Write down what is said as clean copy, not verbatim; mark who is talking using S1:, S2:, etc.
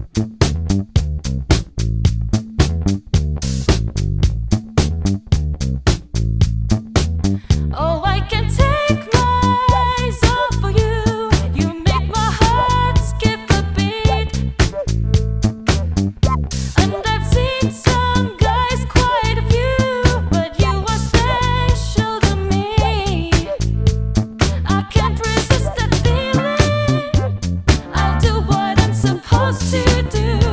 S1: Oh, I can take my eyes off of you. You make my heart skip a beat. And I've seen some guys, quite a few, but you are special to me. I can't resist that feeling. I'll do what I'm supposed to do.